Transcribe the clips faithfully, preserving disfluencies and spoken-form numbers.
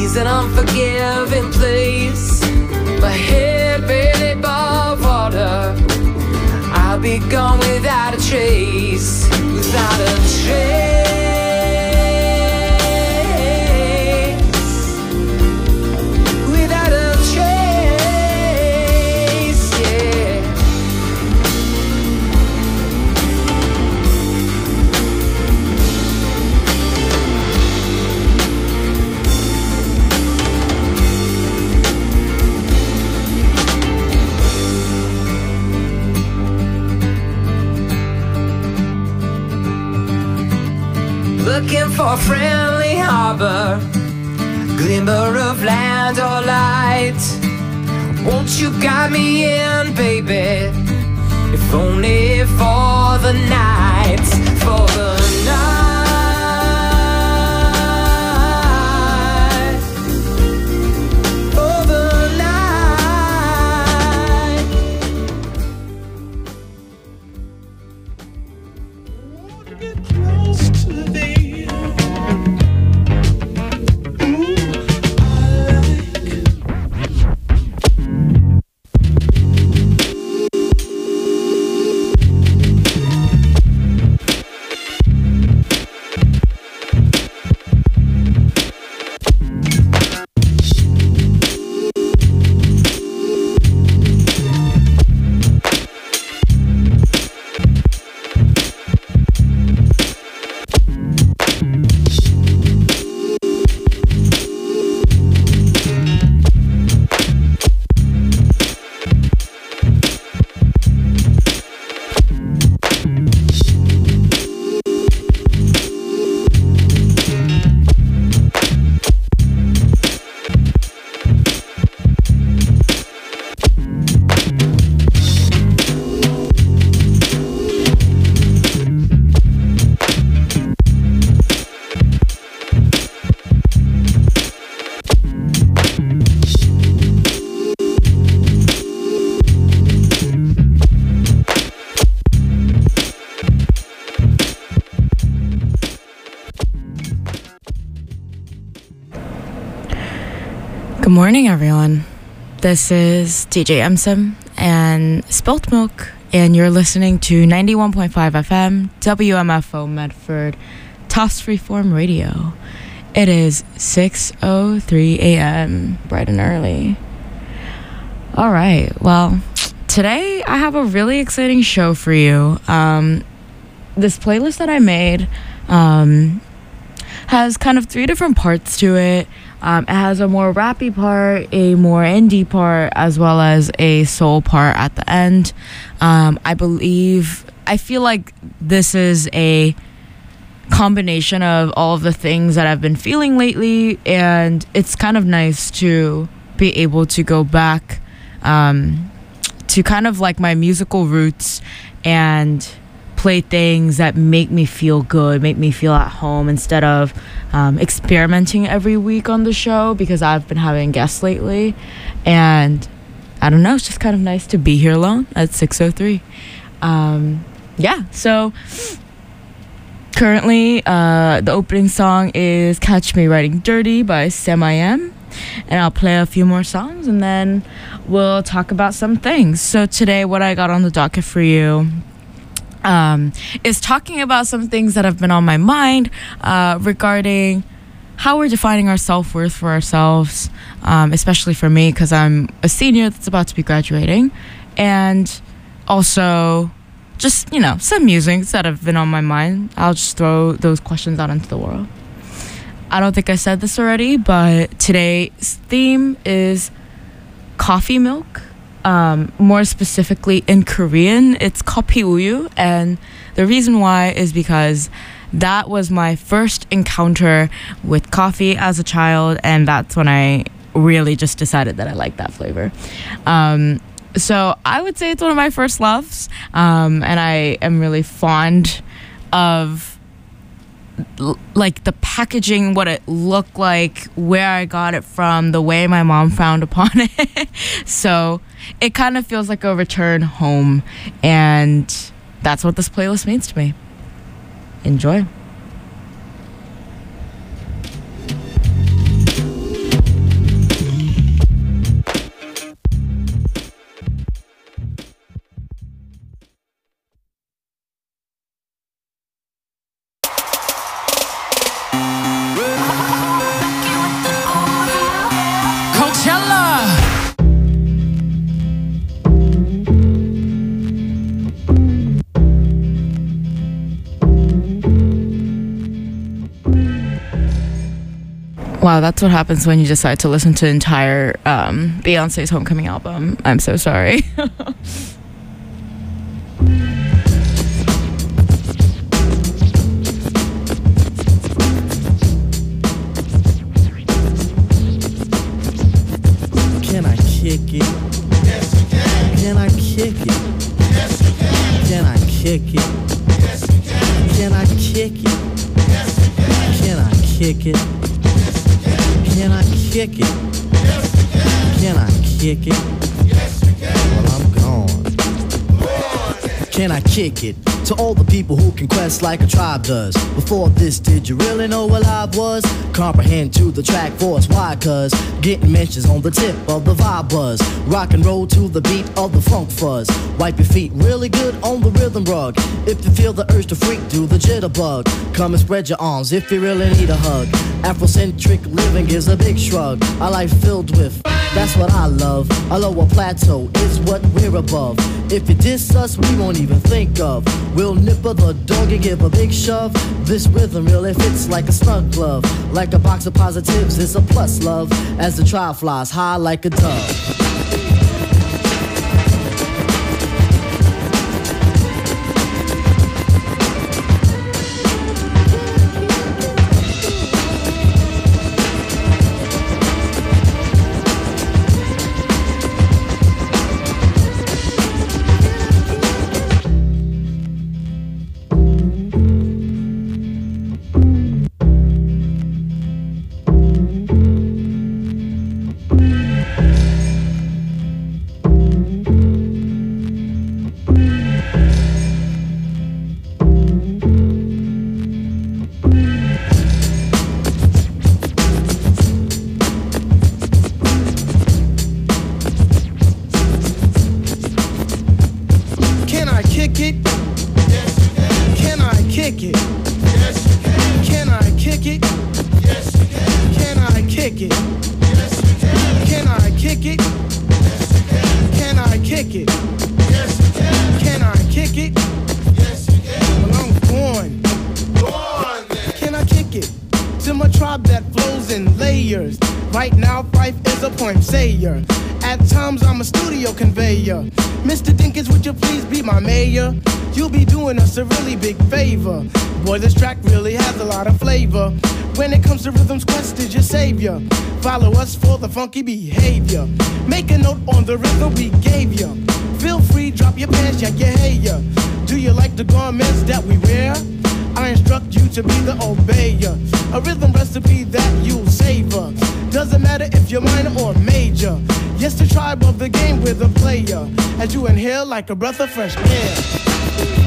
He's an unforgiving place. My head barely above water. I'll be gone without a trace. Without a trace. Without a trace, yeah. Looking for a friendly harbor, glimmer of land or light. Won't you guide me in, baby? If only for the night, for the night, for the night. To get close to thee. Good morning, everyone. This is D J Emsim and Spilt Milk, and you're listening to ninety-one point five F M, W M F O Medford, Toss Freeform Radio. It is six oh three a.m., bright and early. All right, well, today I have a really exciting show for you. Um, this playlist that I made um, has kind of three different parts to it. Um, it has a more rappy part, a more indie part, as well as a soul part at the end. Um, I believe, I feel like this is a combination of all of the things that I've been feeling lately, and it's kind of nice to be able to go back um, to kind of like my musical roots and play things that make me feel good, make me feel at home, instead of um, experimenting every week on the show, because I've been having guests lately, and I don't know, it's just kind of nice to be here alone at six oh three. Um, yeah, so currently uh, the opening song is Catch Me Riding Dirty by Sam I Am, and I'll play a few more songs and then we'll talk about some things. So today what I got on the docket for you Um, is talking about some things that have been on my mind uh, regarding how we're defining our self-worth for ourselves, um, especially for me, because I'm a senior that's about to be graduating, and also just, you know, some musings that have been on my mind. I'll just throw those questions out into the world. I don't think I said this already, but today's theme is coffee milk. Um, more specifically in Korean, it's kopi uyu, and the reason why is because that was my first encounter with coffee as a child, and that's when I really just decided that I like that flavor. Um, so I would say it's one of my first loves, um, and I am really fond of l- like the packaging, what it looked like, where I got it from, the way my mom frowned upon it. So it kind of feels like a return home, and that's what this playlist means to me. Enjoy. Wow, that's what happens when you decide to listen to entire um, Beyonce's Homecoming album. I'm so sorry. Can I kick it? Yes, you can. Can I kick it? Yes, you can. Can I kick it? Yes, you can. Can I kick it? Yes, you can. Can I kick it? Can I kick it? Yes, you can. Can I kick it? Yes, you can. Well, I'm gone. Go on then. Can I kick it? To all the people who can quest like a tribe does. Before this, did you really know what I was? Comprehend to the track force, why? Cause getting mentions on the tip of the vibe buzz. Rock and roll to the beat of the funk fuzz. Wipe your feet really good on the rhythm rug. If you feel the urge to freak, do the jitterbug. Come and spread your arms if you really need a hug. Afrocentric living is a big shrug. A life filled with, that's what I love. A lower plateau is what we're above. If you diss us, we won't even think of. We'll nipper the dog and give a big shove. This rhythm really fits like a snug glove. Like a box of positives, it's a plus, love. As the trial flies high like a dove. Mister Dinkins, would you please be my mayor? You'll be doing us a really big favor. Boy, this track really has a lot of flavor. When it comes to rhythms, Quest is your savior. Follow us for the funky behavior. Make a note on the rhythm we gave you. Feel free, drop your pants, yeah, yeah, hey, yeah. Do you like the garments that we wear? I instruct you to be the obeyer. A rhythm recipe that you'll savor. Doesn't matter if you're minor or major. Yes, the tribe of the game with a player. As you inhale like a breath of fresh air.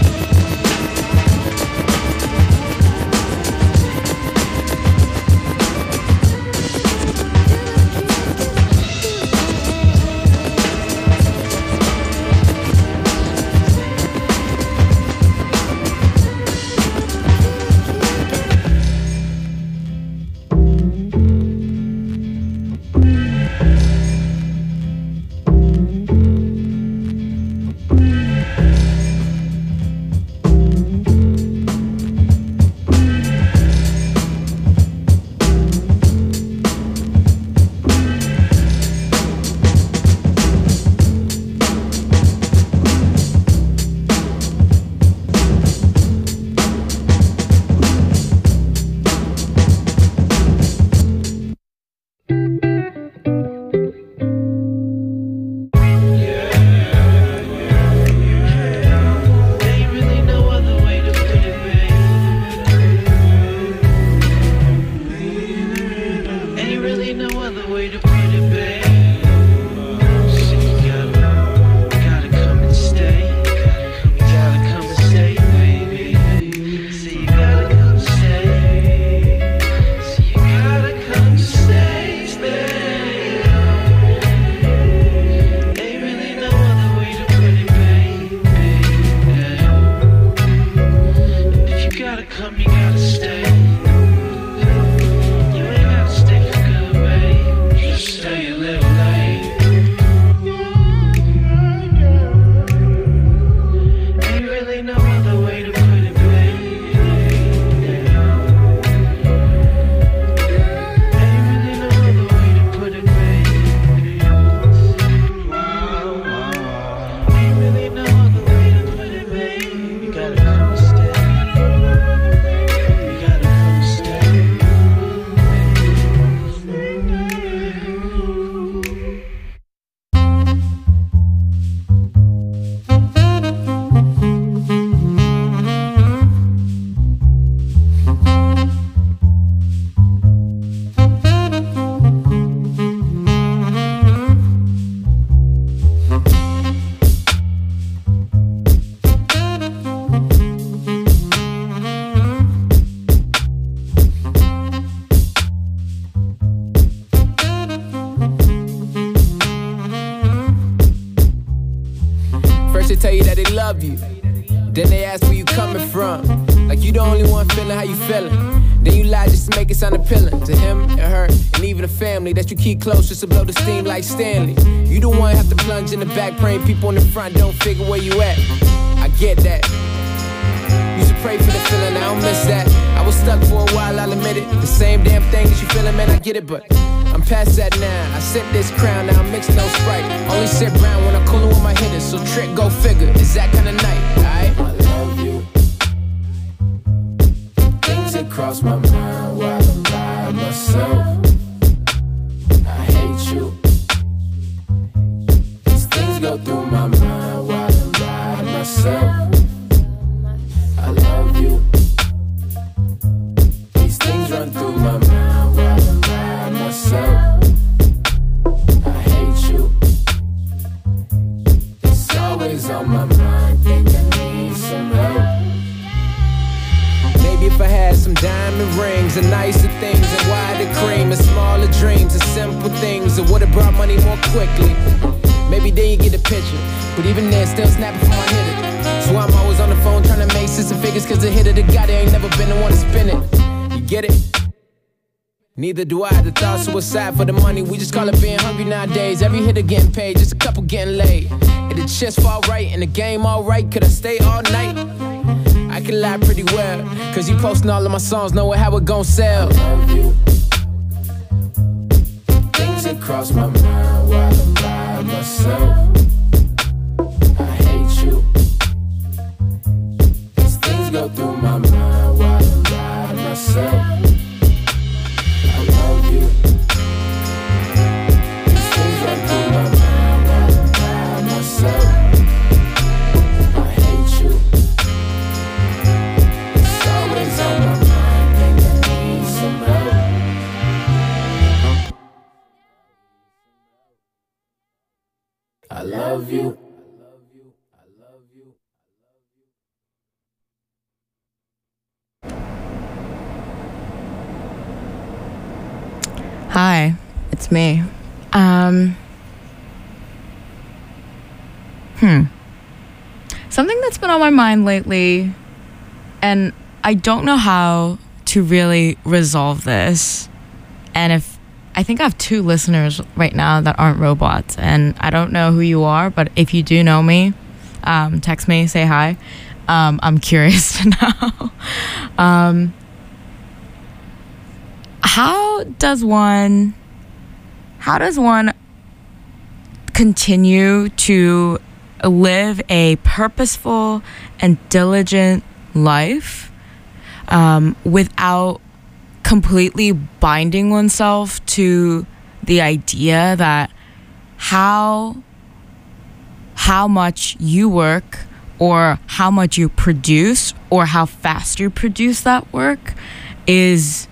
you. Then they ask where you coming from. Like you the only one feeling how you feeling. Then you lie just to make it sound appealing. To him, and her, and even the family that you keep close just to blow the steam like Stanley. You the one have to plunge in the back, praying people in the front don't figure where you at. I get that. Used to pray for the feeling, I don't miss that. I was stuck for a while, I'll admit it. The same damn thing as you feeling, man, I get it, but I'm past that now. I sip this crown, now I'm mixing no Sprite. Only sip brown when I'm coolin' with my hitters. So trick, go figure, it's that kind of night, alright? I love you. Things that cross my mind while I'm by myself. I hate you. These things go through my mind while I'm by myself. I love you. These things run through my mind while I'm by myself. I hate you. It's always on my mind, think I need some help. Maybe if I had some diamond rings and nicer things and wider cream and smaller dreams and simple things, it would've brought money more quickly. Maybe then you get the picture, but even then still snapping for my hitter. So I'm always on the phone trying to make six figures, cause the hitter the guy that ain't never been the one to spin it. You get it? Neither do I. The thought suicide for the money, we just call it being hungry nowadays. Every hitter getting paid, just a couple getting laid. If the chest fall right and the game alright, could I stay all night? I can lie pretty well, cause you posting all of my songs, knowing how it gon' sell. I love you. Things that cross my mind while I'm by myself. I hate you. These things go through my mind while I'm by myself. I love you. These things run through my mind while I'm by myself. I hate you. It's always on my mind, think I need some help. I love you. Hi, it's me. Um, hmm. Something that's been on my mind lately, and I don't know how to really resolve this. And if I think I have two listeners right now that aren't robots, and I don't know who you are, but if you do know me, um, text me, say hi. Um, I'm curious to know. um, how does one, how does one continue to live a purposeful and diligent life um, without completely binding oneself to the idea that how how much you work or how much you produce or how fast you produce that work is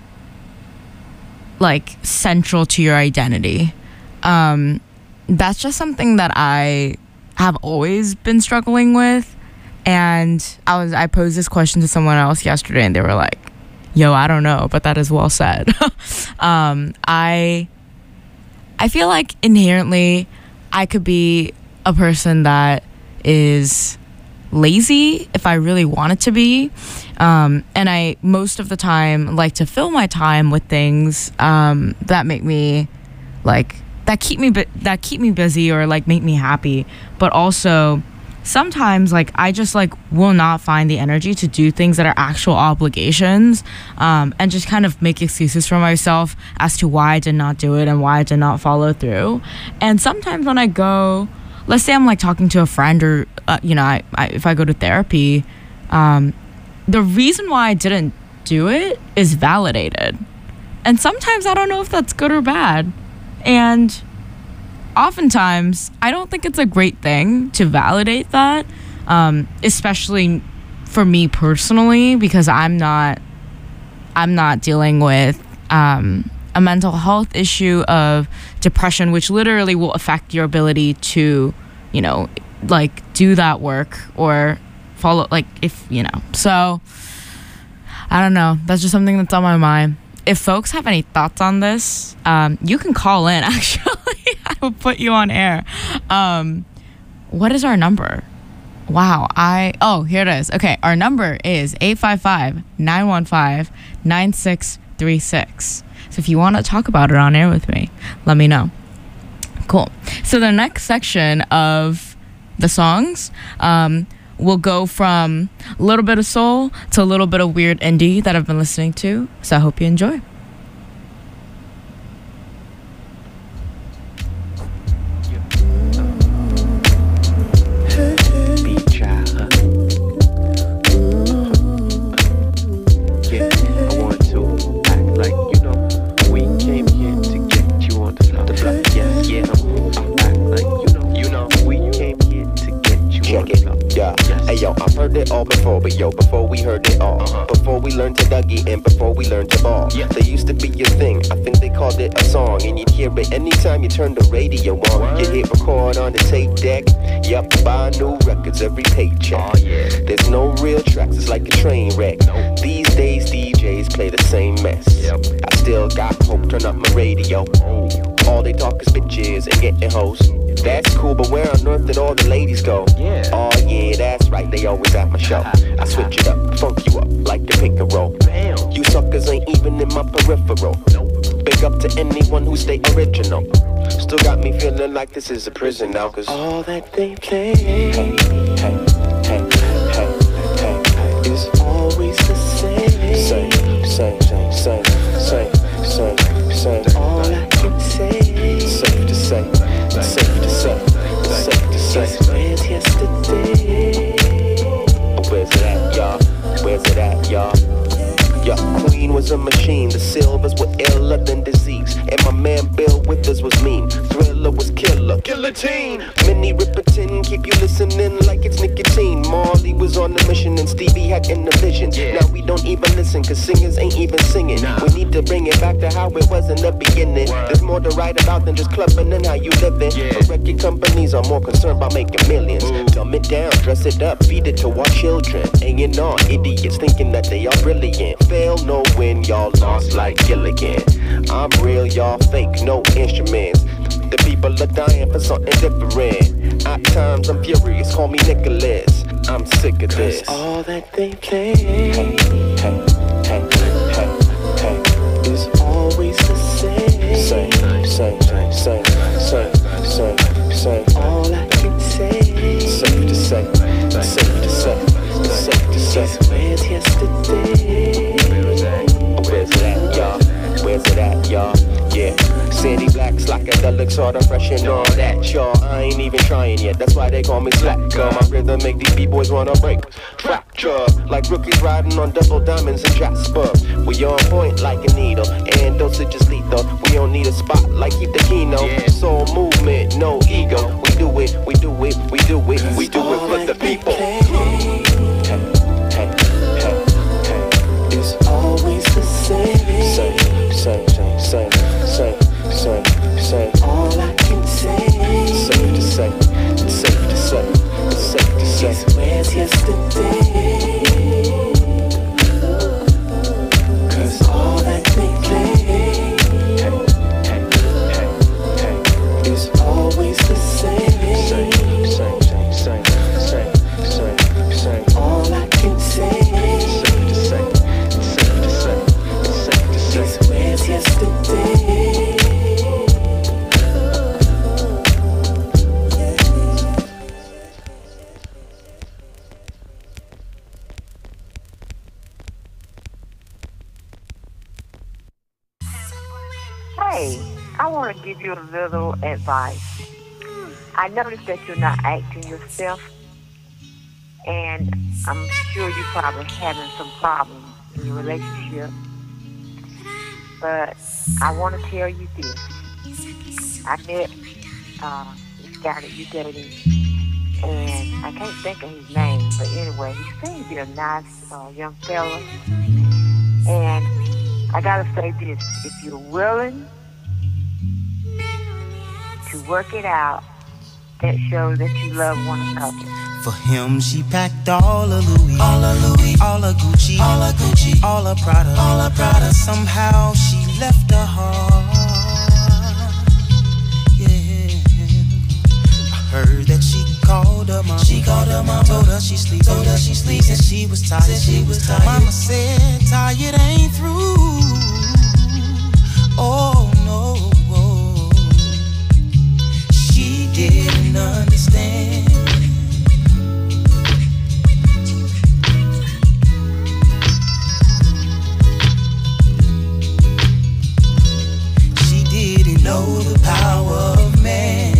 like central to your identity. Um, that's just something that I have always been struggling with. And I was I posed this question to someone else yesterday and they were like, yo, I don't know, but that is well said. um, I I feel like inherently I could be a person that is lazy if I really wanted to be. Um, and I, most of the time, like to fill my time with things um, that make me, like, that keep me, bu- that keep me busy or, like, make me happy. But also, sometimes, like, I just, like, will not find the energy to do things that are actual obligations um, and just kind of make excuses for myself as to why I did not do it and why I did not follow through. And sometimes when I go, let's say I'm, like, talking to a friend or, uh, you know, I, I, if I go to therapy, um, the reason why I didn't do it is validated. And sometimes I don't know if that's good or bad. And oftentimes, I don't think it's a great thing to validate that, um, especially for me personally, because I'm not, I'm not dealing with um, a mental health issue of depression, which literally will affect your ability to, you know, like do that work or follow, like if, you know. So, I don't know. That's just something that's on my mind. If folks have any thoughts on this, um, you can call in, actually. I will put you on air. Um, what is our number? Wow, I oh here it is. Okay, our number is eight five five, nine one five, nine six three six. So if you want to talk about it on air with me, let me know. Cool. So the next section of the songs um, will go from a little bit of soul to a little bit of weird indie that I've been listening to. So I hope you enjoy. It all before, but yo, before we heard it all, uh-huh. Before we learned to Dougie and before we learned to ball, yeah. There used to be a thing, I think they called it a song, and you'd hear it anytime you turned the radio on. What? You'd hit record on the tape deck, yup, buy new records every paycheck. Oh, yeah. There's no real tracks, it's like a train wreck. Nope. These days D Js play the same mess. Yep. I still got hope, turn up my radio. Oh. All they talk is bitches and getting hoes. That's cool, but where on earth did all the ladies go? Yeah. Oh yeah, that's right, they always at my show. I switch it up, funk you up like a pick and roll. Bam. You suckers ain't even in my peripheral. Nope. Big up to anyone who stay original. Still got me feeling like this is a prison now, cause all that they play, hey, hey, hey, hey, hey, hey, is always the same. Same, same, same, same, same, same, same. All I can say, safe to say. Safe to say, safe to say, where's yesterday? Where's it at, y'all? Where's it at, y'all? Your queen was a machine, the silvers were iller than disease, and my man Bill Withers was mean. Thriller was killer, guillotine. Minnie Riperton, keep you listening like it's nicotine. Marley was on the mission and Stevie had in the vision. Yeah. Now we don't even listen, cause singers ain't even singing. Nah. We need to bring it back to how it was in the beginning. Word. There's more to write about than just clubbing and how you living. Yeah. But record companies are more concerned about making millions. Ooh. Dumb it down, dress it up, feed it to our children. Hanging on, idiots thinking that they are brilliant. Fail, no win, y'all lost like Gilligan. I'm real, y'all fake, no instruments. The people are dying for something different. At times I'm furious, call me Nicholas. I'm sick of this. All that they play, hey, hey, hey, hey, hey, is always the same. Same, same, same, same, same, same. All I can say, safe to say, safe to say, safe to say. Where's yesterday? Where's it at, y'all? Where's it at, y'all? Yeah. City blacks like a deluxe order fresh and all that, y'all. I ain't even trying yet, that's why they call me slacker. My rhythm make these b-boys wanna break fracture, like rookies riding on double diamonds in Jasper. We on point like a needle, and dosage is lethal. We don't need a spot like keep the keno. Yeah. Soul movement, no ego. We do it, we do it, we do it, we do it for the people. Hey, hey, hey, hey, hey. It's always the same. Same, same, same, same, same. Same, same. All I can say, safe to say, safe to say, safe to say. Where's yesterday? Cause all that they play, hey, hey, hey, hey, is always the same. Same, same, same, same, same, same. All I can say, safe to say, safe to say, safe to say. Where's yesterday? Hey, I want to give you a little advice. I noticed that you're not acting yourself, and I'm sure you're probably having some problems in your relationship. But I want to tell you this. I met uh, this guy that you're dating, and I can't think of his name, but anyway, he seems to be a nice uh, young fella. And I gotta say this, if you're willing to work it out, that shows that you love one another. For him, she packed all of Louis, all of Louis, all of Gucci, all of Gucci, all of Prada, all of Prada. Somehow she left her heart. Yeah, I heard that she called her mom. She called her mom. Told her she sleep. Told her she sleeps and she was tired. Said she was tired. Mama said tired ain't through. Oh no. She didn't understand. She didn't know the power of man.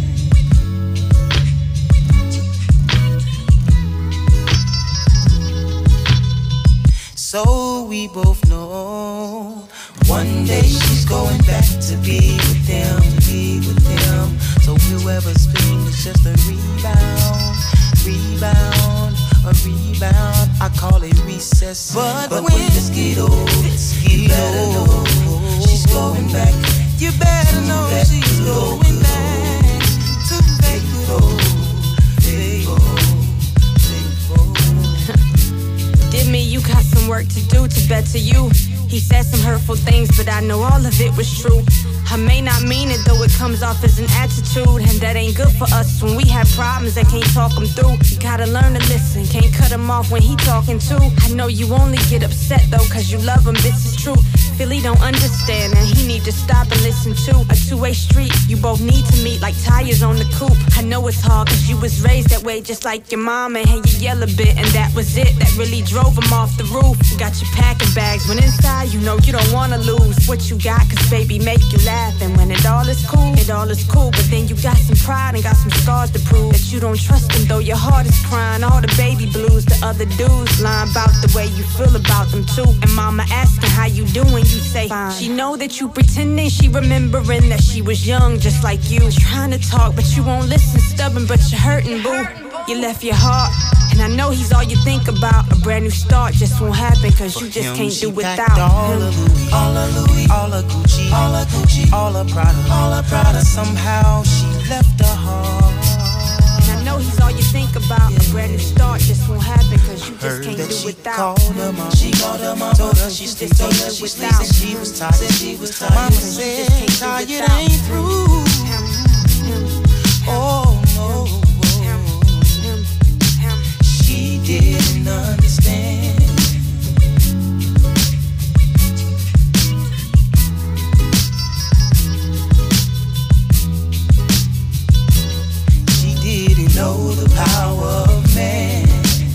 So we both know one day she's going back to be with them, be with them. So whoever's feeling is just a rebound, rebound, a rebound. I call it recess. But, but when the skiddo, you better know she's going back. You better know she's going back to that good old Did me, you got some work to do to better you. He said some hurtful things, but I know all of it was true. I may not mean it, though it comes off as an attitude, and that ain't good for us when we have problems and can't talk them through. You gotta learn to listen, can't cut him off when he talking too. I know you only get upset though, cause you love him, this is true. Philly don't understand, and he need to stop and listen to. A two-way street, you both need to meet like tires on the coupe. I know it's hard, cause you was raised that way just like your mama, and you yell a bit, and that was it. That really drove him off the roof. You got your packing bags, when inside you know you don't wanna lose what you got, cause baby make you laugh. And when it all is cool, it all is cool. But then you got some pride and got some scars to prove that you don't trust him, though your heart is crying. All the baby blues, the other dudes lying about the way you feel about them too. And mama asking how you doing, you say fine. She know that you pretending, she remembering that she was young just like you. Trying to talk but you won't listen, stubborn but you're hurting, boo. You left your heart, and I know he's all you think about. A brand new start just won't happen, cause you just can't do without all him. Of Louis, all of Louis, all of Gucci, all of Gucci, all of Prada, all of Prada. Somehow she left her heart. And I know he's all you think about. A brand new start just won't happen, cause you just Heard can't that do she without called her mom. She called her mom. Told her she sleep. Told her she sleep. Said she was tired. Said she was tired. Mama said tired ain't through. Oh no. She didn't understand. She didn't know the power of man.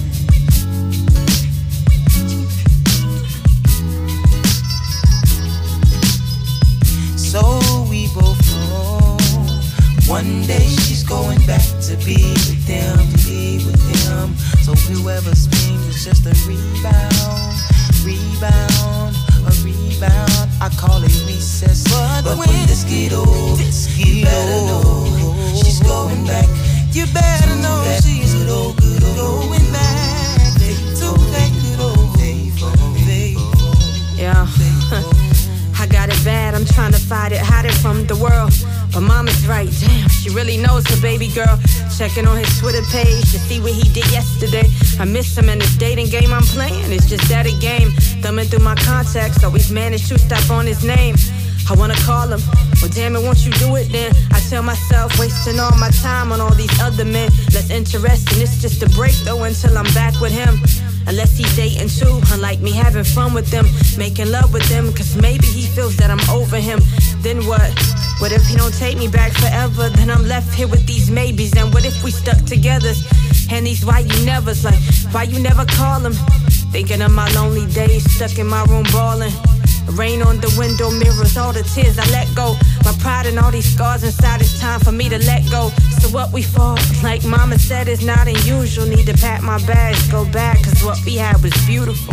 So we both know one day she's going back to be with them, to be with them. So whoever's being is just a rebound, rebound, a rebound. I call it recess. But, but when the skiddo, you better know she's going back. You better know she's good old, good old, going back to that good old faithful. Yeah. I got it bad, I'm trying to fight it, hide it from the world. But mama's right, damn, she really knows her baby girl. Checking on his Twitter page to see what he did yesterday. I miss him in this dating game I'm playing, it's just that a game. Thumbing through my contacts, always managed to stop on his name. I wanna call him, well damn it, won't you do it then? I tell myself, wasting all my time on all these other men. Less interesting, it's just a break though until I'm back with him. Unless he's dating too, unlike me having fun with them, making love with them, cause maybe he feels that I'm over him. Then what? What if he don't take me back forever? Then I'm left here with these maybes. And what if we stuck together? And these why you nevers, like, why you never call him? Thinking of my lonely days, stuck in my room bawling. Rain on the window mirrors, all the tears I let go. My pride and all these scars inside, it's time for me to let go. So what we for, like mama said, is not unusual. Need to pack my bags, go back, cause what we had was beautiful.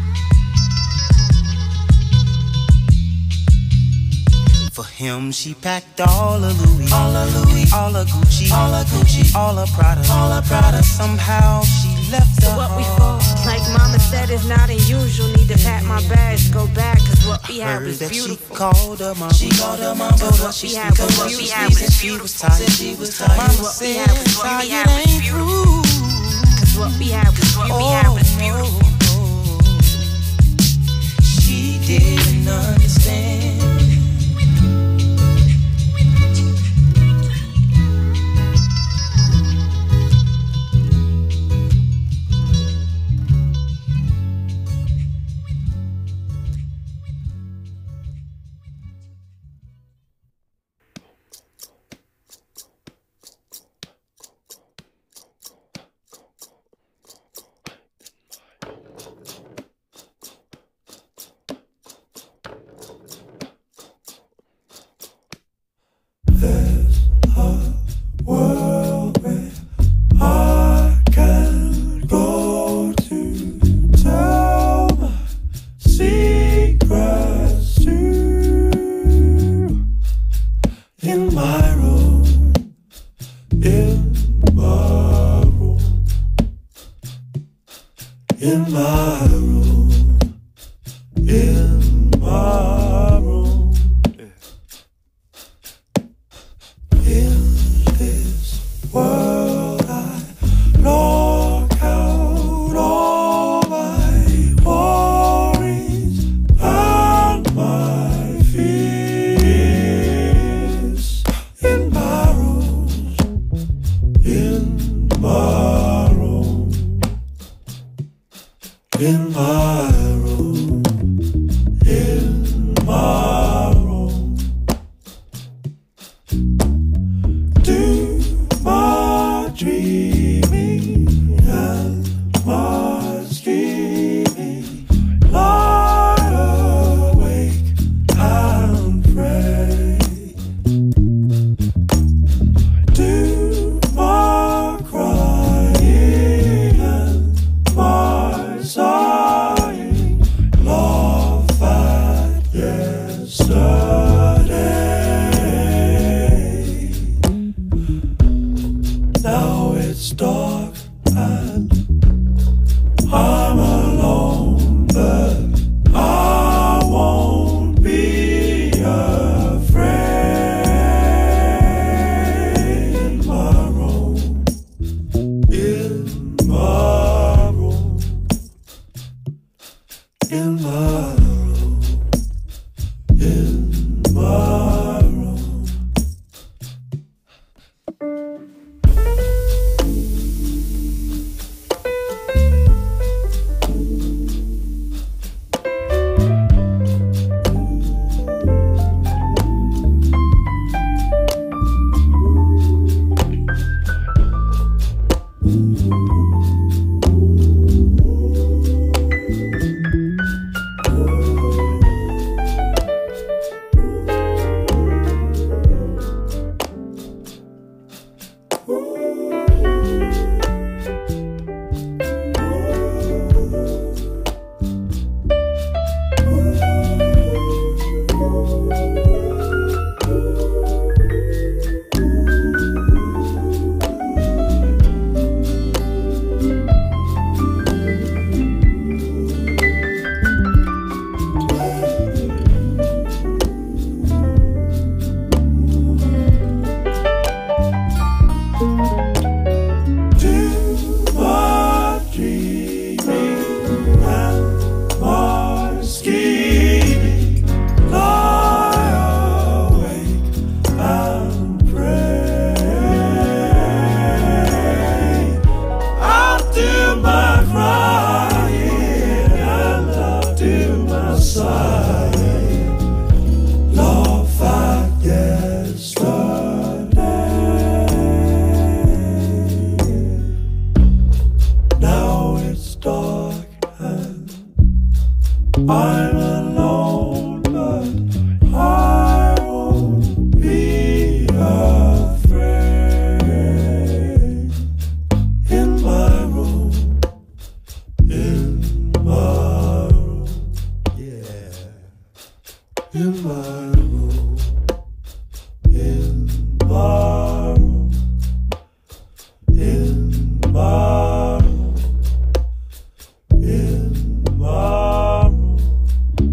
For him, she packed all of Louis, all of Louis, all of Gucci, all of Gucci, all of Prada, all of Prada. Somehow she left So her what we heart. for, like mama said, is not unusual. Need to pack my bags, go back, cause what we had Heard was that she beautiful. called her mom. She called her mom. Told her she had sleep. was Told her she beautiful. sleep. Said she was tired. She was tired. Mama What we said had was- what we tired had was ain't through. Cause what we had was, what we had was beautiful. She didn't understand. in my room, in my room, in this world I knock out all my worries and my fears. In my room, in my room, in my room, in my room, do my dreaming and my scheming, lie awake and pray, do my crying and my sighing, laugh at yesterday. Now it's dark and I'm alone, but I won't be afraid. In my room, in my room, in my room, in my room. I'm alone, but I won't be afraid. In my room, in my room, yeah. In my room, in my room, in my room, in my room.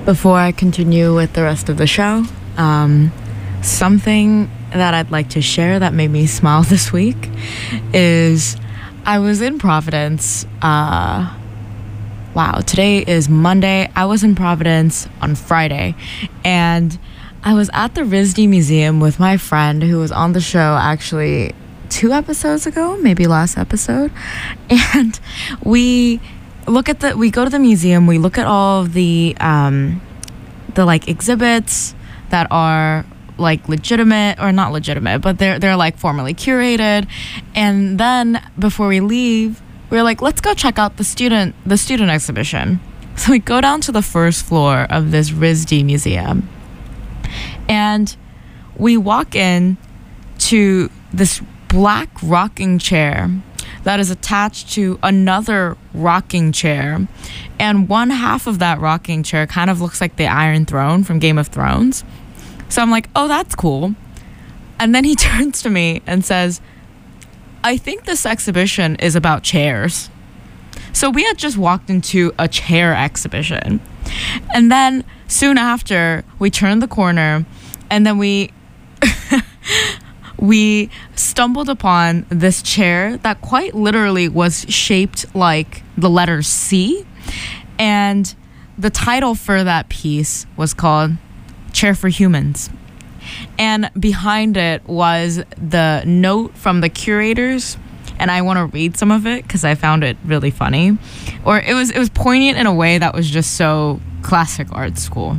Before I continue with the rest of the show, um, something that I'd like to share that made me smile this week is I was in Providence. Uh, wow, today is Monday. I was in Providence on Friday, and I was at the R I S D Museum with my friend who was on the show actually two episodes ago, maybe last episode, and we look at the we go to the museum, we look at all of the um the like exhibits that are like legitimate or not legitimate, but they're they're like formally curated, and then before we leave we we're like, let's go check out the student the student exhibition. So we go down to the first floor of this R I S D museum, and we walk in to this black rocking chair that is attached to another rocking chair, and one half of that rocking chair kind of looks like the Iron Throne from Game of Thrones. So I'm like, oh, that's cool. And then he turns to me and says, I think this exhibition is about chairs. So we had just walked into a chair exhibition, and then soon after we turned the corner, and then we we stumbled upon this chair that quite literally was shaped like the letter C, and the title for that piece was called Chair for Humans, and behind it was the note from the curators, and I want to read some of it because I found it really funny, or it was it was poignant in a way that was just so classic art school.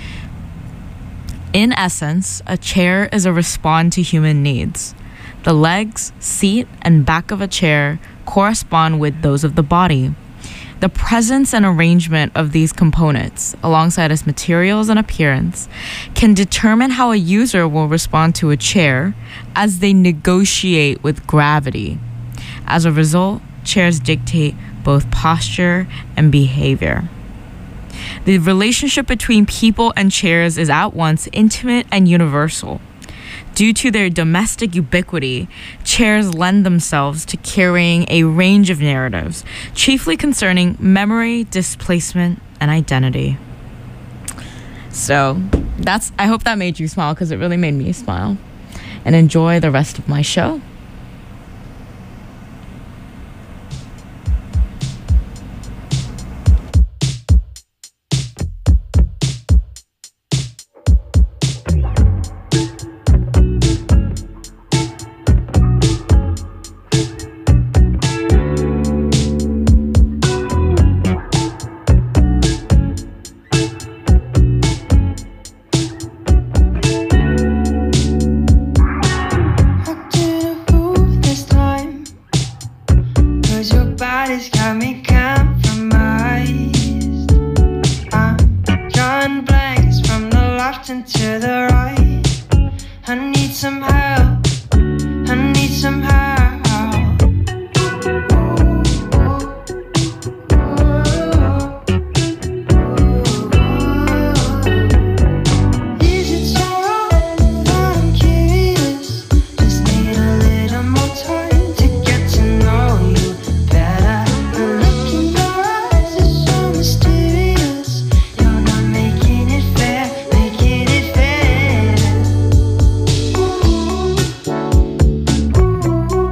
In essence, a chair is a response to human needs. The legs, seat, and back of a chair correspond with those of the body. The presence and arrangement of these components, alongside its materials and appearance, can determine how a user will respond to a chair as they negotiate with gravity. As a result, chairs dictate both posture and behavior. The relationship between people and chairs is at once intimate and universal. Due to their domestic ubiquity, chairs lend themselves to carrying a range of narratives, chiefly concerning memory, displacement, and identity. So, that's I hope that made you smile, because it really made me smile. And enjoy the rest of my show. Ooh.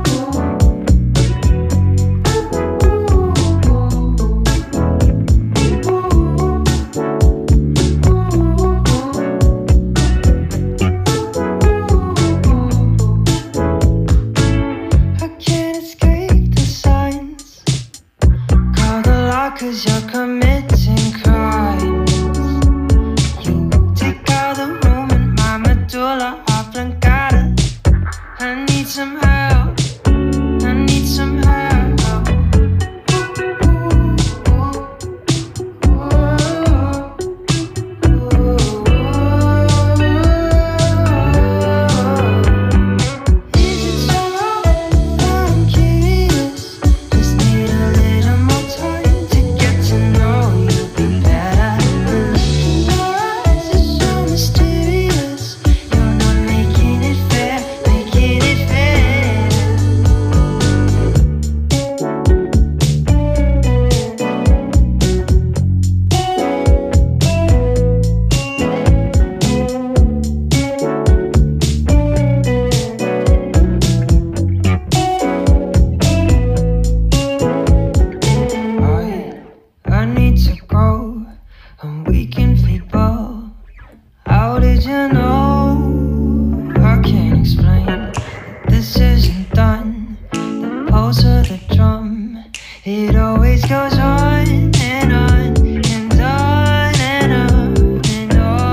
drum. It always goes on and on and on and on and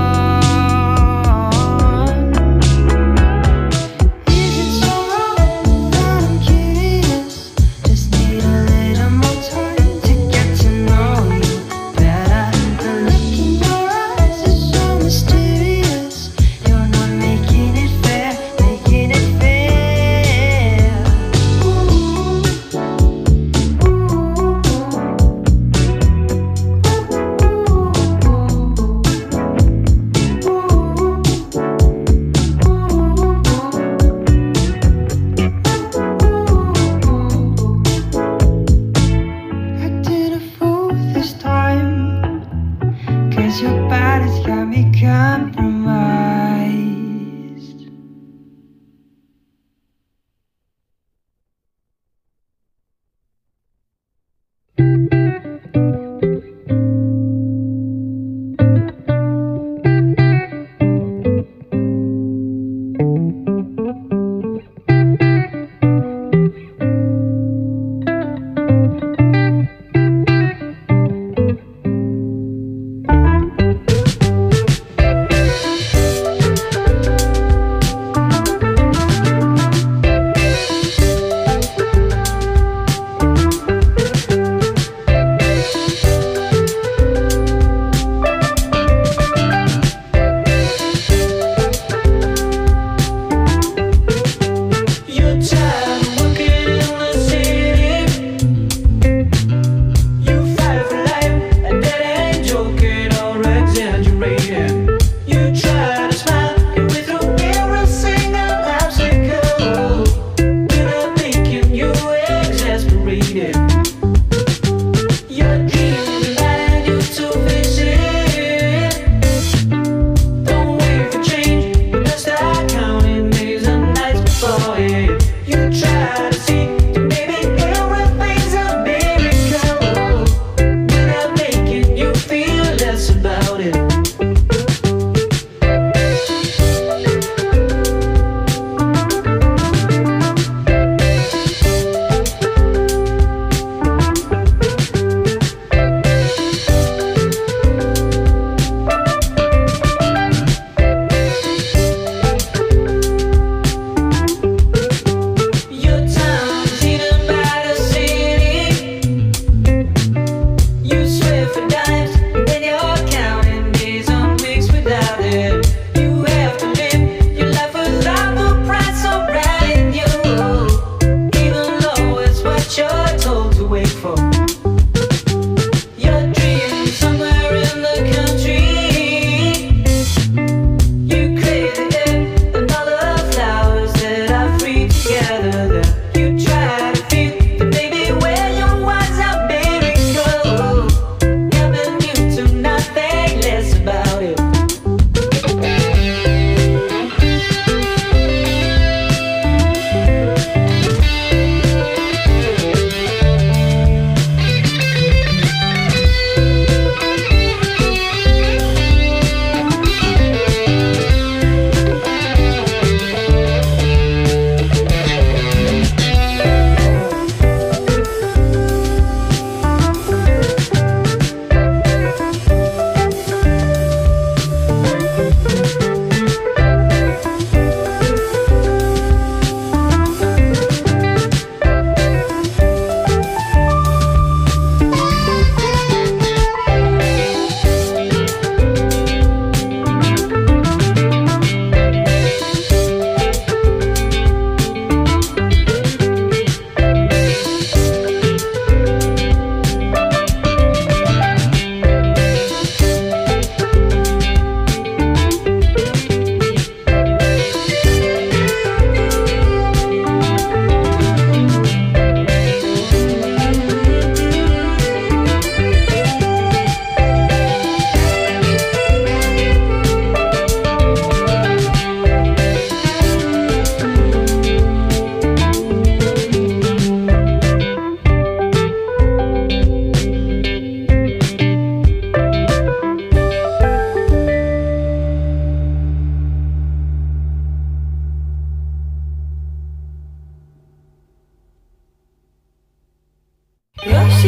on. Is it so wrong that I'm curious? Just need a little more time to get to know you better. The look in your eyes is so mysterious. You're not making it fair, making it fair. Ooh, ooh, ooh.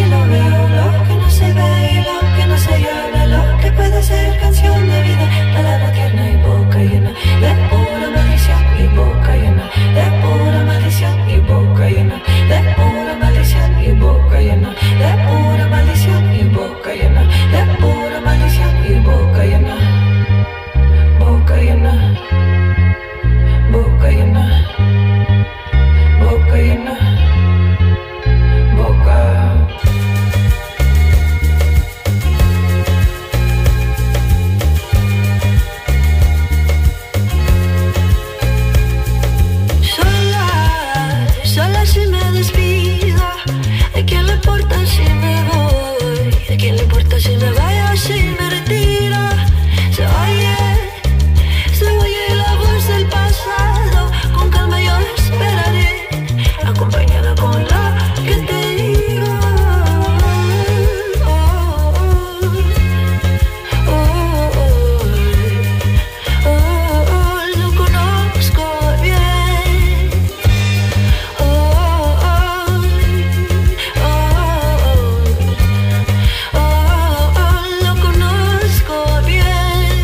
lo veo, lo que no se ve y lo que no se llama, lo que puede ser canción de vida, palabra tierna y boca llena de pura maldición y boca llena de pura maldición y boca llena de pura maldición y boca llena de pura maldición y boca llena de pura maldición y boca llena, boca llena, boca llena, boca llena, boca. Sola, sola si me despido. ¿A quién le importa si me voy? ¿A quién le importa si me vaya o si me retiro? Se oye, se oye la voz del pasado. Con calma yo esperaré, acompañada con la que te digo. Oh, oh, oh, oh, oh, oh, oh, lo conozco bien. Oh, oh, oh, oh, oh, lo conozco bien.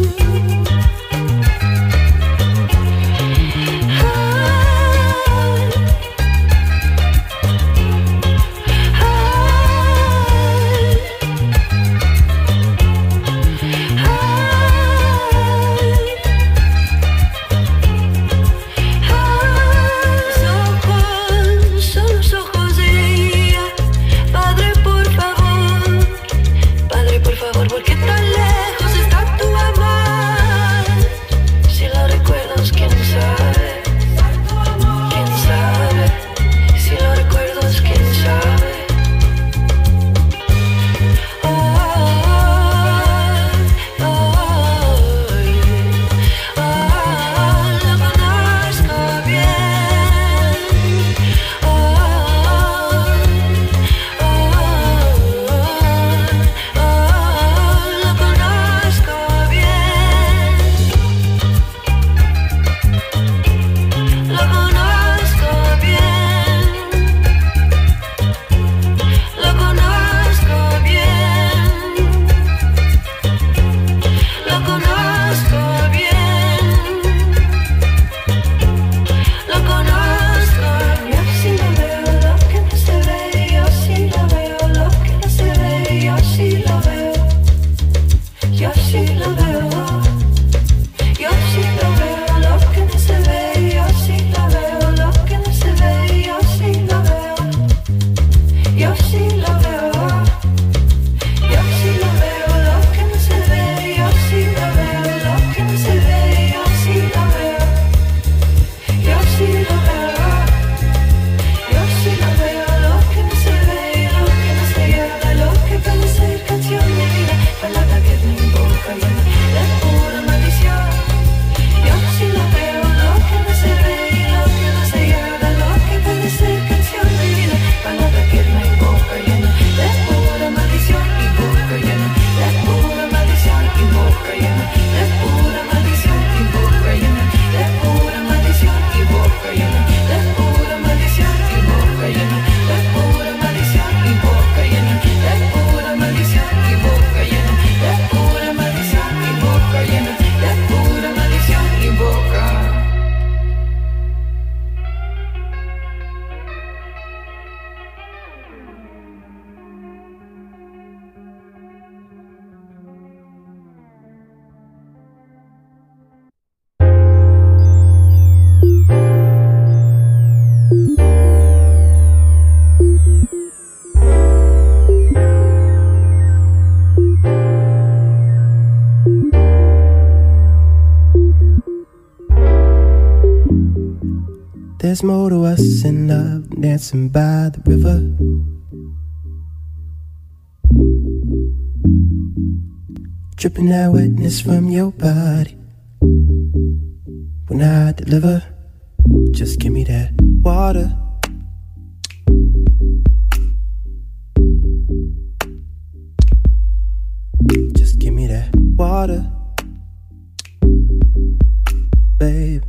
Ojos, son los ojos de ella. Padre, por favor, Padre, por favor, ¿por qué tan lejos está tu amor? Si lo recuerdas, quién sabe, quién sabe, si lo recuerdas, quién sabe. Oh, oh, oh, oh, lo conozco bien. Oh, oh, oh, oh, lo conozco bien. Lo conozco bien. Lo conozco bien. Lo conozco bien. Lo conozco. Yo sí lo veo, lo que no se ve. Yo sí lo veo, lo que no se ve. Yo sí lo veo. Yo sí lo veo. Yo sí lo veo, lo que no se ve. Yo sí lo veo, lo que no se ve. Yo sí lo veo. Yo sí lo veo. Yo sí lo veo, lo que no se ve. Yo sí lo veo, lo que no se ve. Yo sí lo veo. Yo sí lo veo. Yo sí lo veo, lo que no se ve, lo que no se llama, lo que puede ser canción de vida, palabra que me invoca llena de pura maldición. Yo sí lo veo, lo que no se ve, lo que no se llama, lo que puede ser canción de vida, palabra que me invoca llena de pura maldición y boca llena de pura maldición y boca llena de pura maldición y boca llena de pura maldición y boca llena de pura maldición y boca llena de pura maldición y boca llena de pura maldición y boca llena de pura maldición y boca llena de pura maldición y boca. There's more to us in love, dancing by the river. Dripping that wetness from your body. When I deliver, just give me that water. Just give me that water, babe.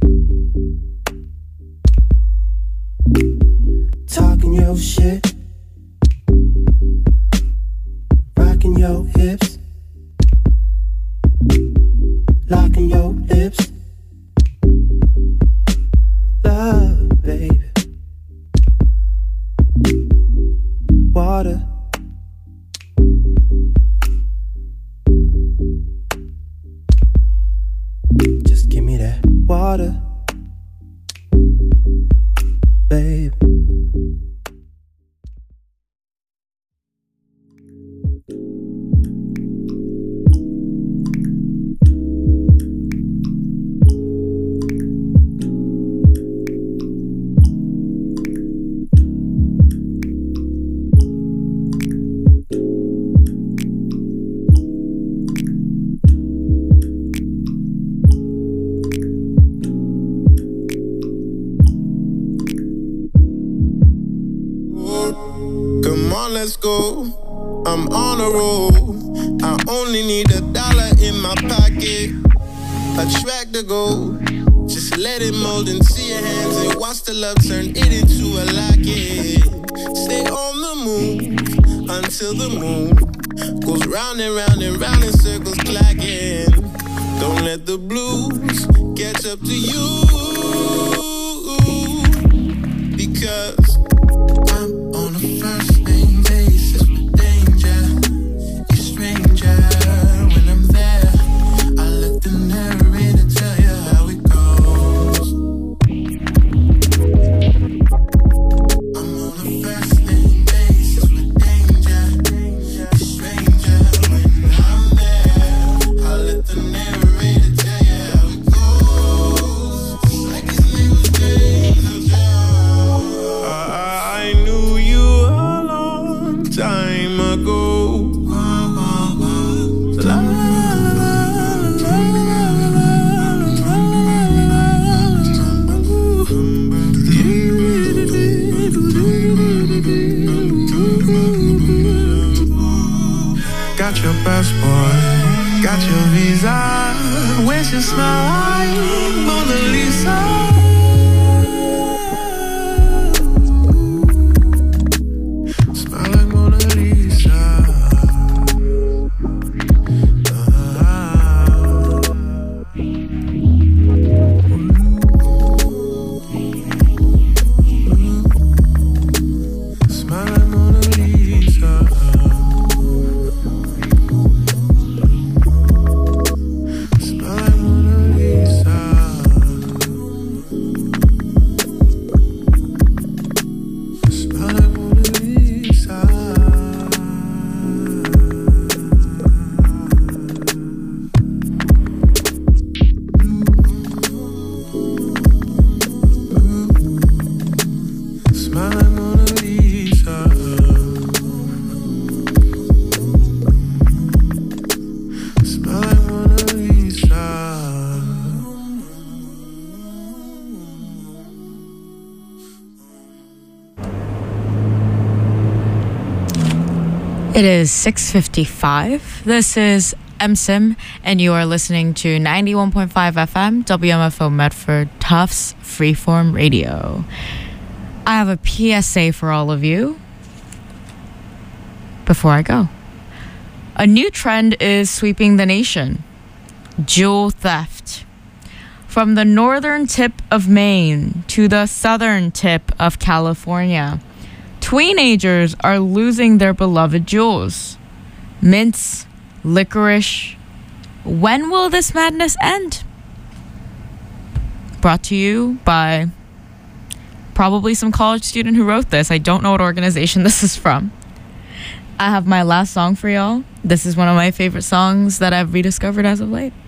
Talking your shit, your hips, locking your lips. Love, baby. Water. Just give me that water, babe. Come on, let's go. I'm on a roll. I only need a dollar in my pocket. A track to go. Just let it mold into your hands and watch the love turn it into a locket. Stay on the move until the moon goes round and round and round in circles clacking. Don't let the blues catch up to you, because I'm on a first name basis with danger. You're stranger when I'm there. I let the narrator tell you how it goes. I'm on a first name basis with danger. You're stranger when I'm there. I let the narrator tell you how it goes. It's like his name was James. I knew you a long time ago. La, got your passport, got your visa. Where's your smile like Mona Lisa? Smile like Mona Lisa. Smile like Mona Lisa. Smile like Mona Lisa. Smile like Mona Lisa. Smile like Mona Lisa. Smile like Mona Lisa. It is six fifty-five. This is M Sim, and you are listening to ninety-one point five F M, W M F O Medford, Tufts Freeform Radio. I have a P S A for all of you before I go. A new trend is sweeping the nation: jewel theft. From the northern tip of Maine to the southern tip of California, teenagers are losing their beloved jewels. Mints, licorice. When will this madness end? Brought to you by probably some college student who wrote this. I don't know what organization this is from. I have my last song for y'all. This is one of my favorite songs that I've rediscovered as of late.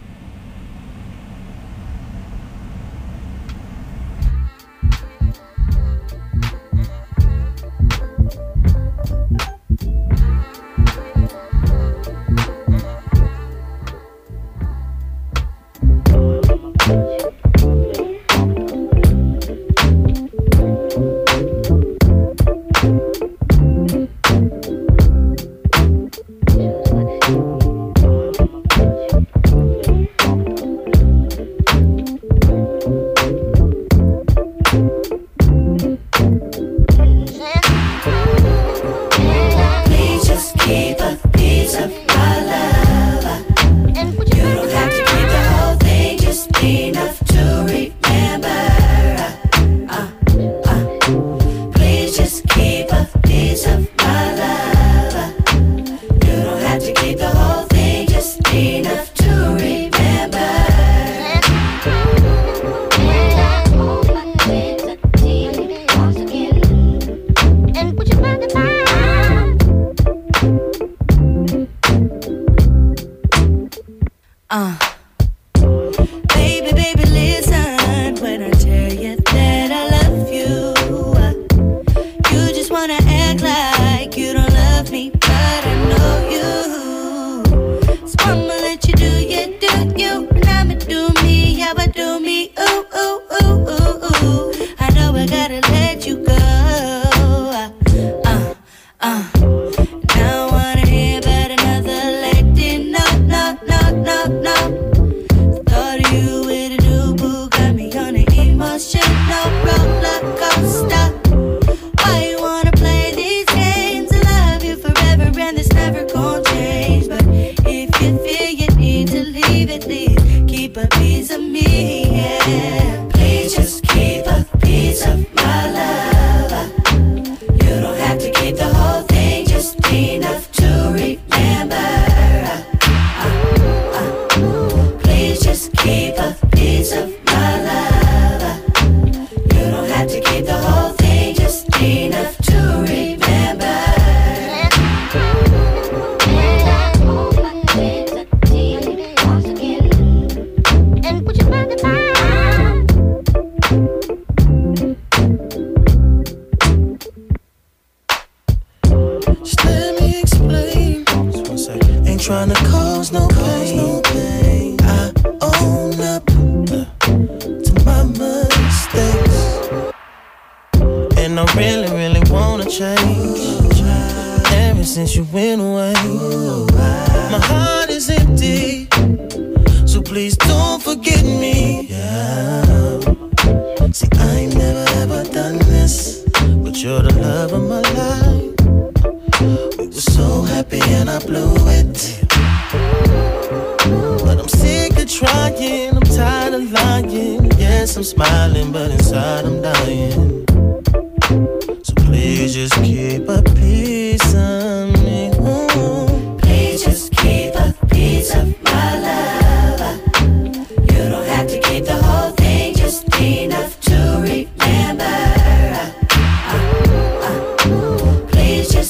Just let me explain. Just one second. Ain't tryna cause no pain. No pain. I own up uh, to my mistakes, and I really, really wanna change. Ever since you went away, my heart is empty. So please don't forget me. Yeah. See, I ain't never ever done this, but you're the love of my life. We were so happy and I blew it. But I'm sick of trying, I'm tired of lying. Yes, I'm smiling, but inside I'm dying.